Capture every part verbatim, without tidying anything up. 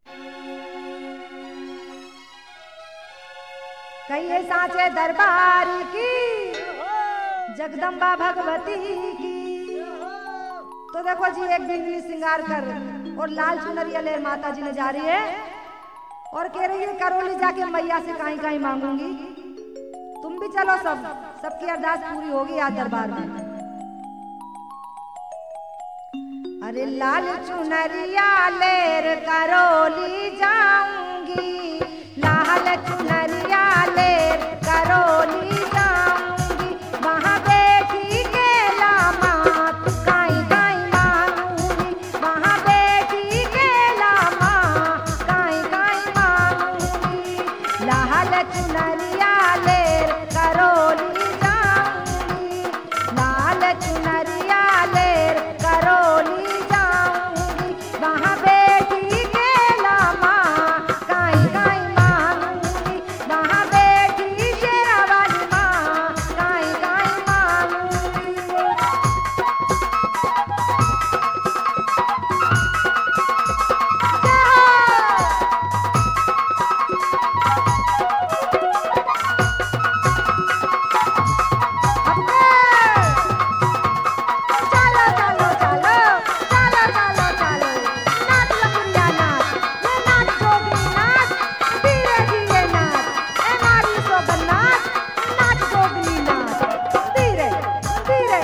कहिए साचे दरबारी की, जगदम्बा भगवती की। तो देखो जी, एक बिंगली श्रृंगार कर और लाल चुनरिया ले माता जी ने जा रही है और कह रही है करौली जाके मैया से काई काई मांगूंगी। तुम भी चलो, सब सबकी अरदास पूरी होगी आज दरबार में। अरे लाल चुनरिया लेर करौली जाऊंगी, लाल चुनरिया लेर करौली जाऊंगी, वहां बैठी के लामा काई काई मांगूंगी, वहां बैठी के लामा काई काई मांगूंगी, लाल चुनरिया लेर करौली जाऊंगी, लाल चुनरिया लेर करौली जाऊंगी, वहां बैठी के लामा काई काई मांगूंगी, वहां बैठी शेरा वाली माँ काई काई मांगूंगी। चलो चलो चलो चलो चलो चलो, नाच लपुरिया नाच, ये नाच जोगी नाच, धीरे धीरे नाच, ए मारी सोगन नाच, नाच जोगी नाच, धीरे धीरे।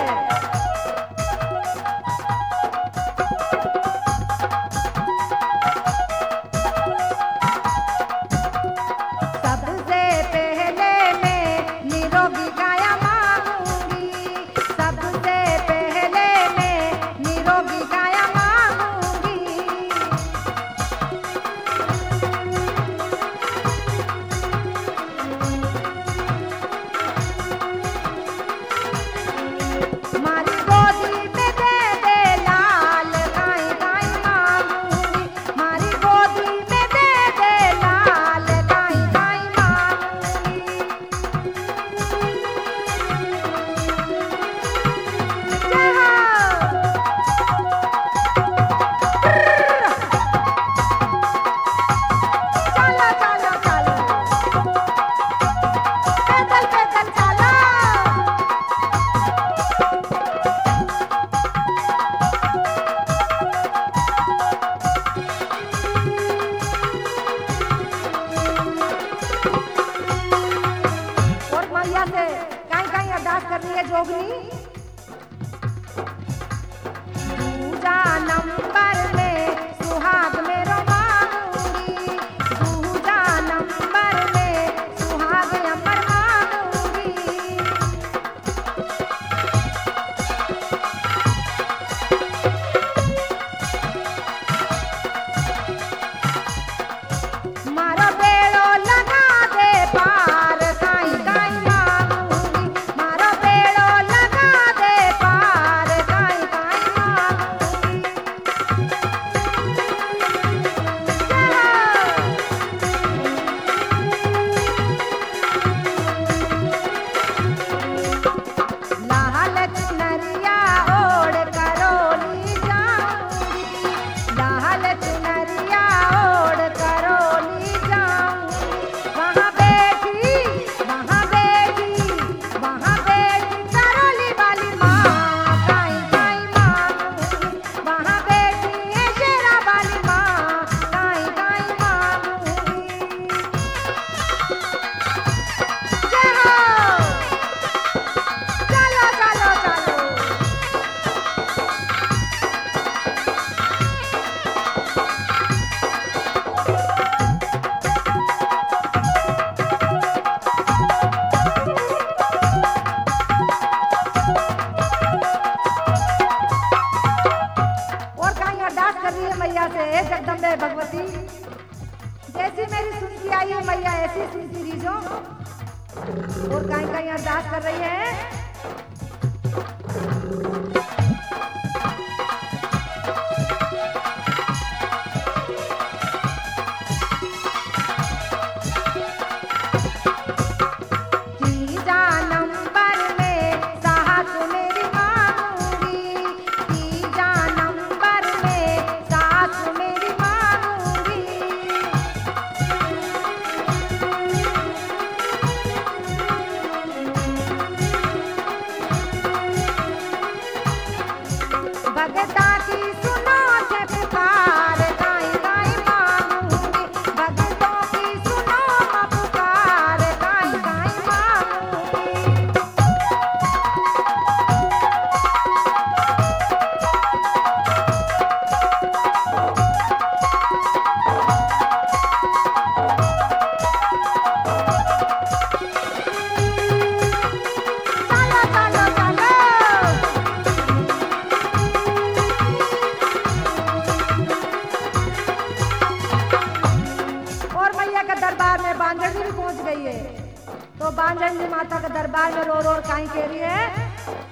सबसे पहले मैं निरोगी काया मांगूंगी, सबसे पहले मैं निरोगी काया मांगूंगी, मारी गोदी में दे दे लाल काई काई मांगूंगी, मारी गोदी में दे दे लाल काई काई मांगूंगी। जय हो। चलो चलो चलो, पैदल पैदल चलो। और मैया से कहीं कहीं अरदास करनी है जोगनी। दूजा नंबर में सुहाग मेरो मांगूंगी, दूजा नंबर में सुहाग अमर मांगूंगी, मारो बेड़ो लगा दे पार काई काई मांगूंगी, मारो बेड़ो लगा दे पार काई काई मांगूंगी। जय हो। लाल चुनरिया ओढ़ करौली जाऊंगी, लाल चुनरिया ओढ़ करौली जाऊंगी, वहां बैठी वहां बैठी वहां बैठी करौली वाली माँ काई काई मांगूंगी, वहां बैठी है शेरा वाली माँ काई काई मांगूंगी। जय हो। चलो चलो चलो। और कहीं अरदास कर रही है मैया से, हे जगदम्बे भगवती, जैसी मेरी सुनती आई है मैया ऐसी सुनती रहीजो। और कहीं कहीं अरदास कर रही है। तीजा नंबर में साहस मेरी मांगूंगी, तीजा नंबर में साहस मेरी मांगूंगी, लिए। तो बांझन जी माता के दरबार में रो रो काई कह रही है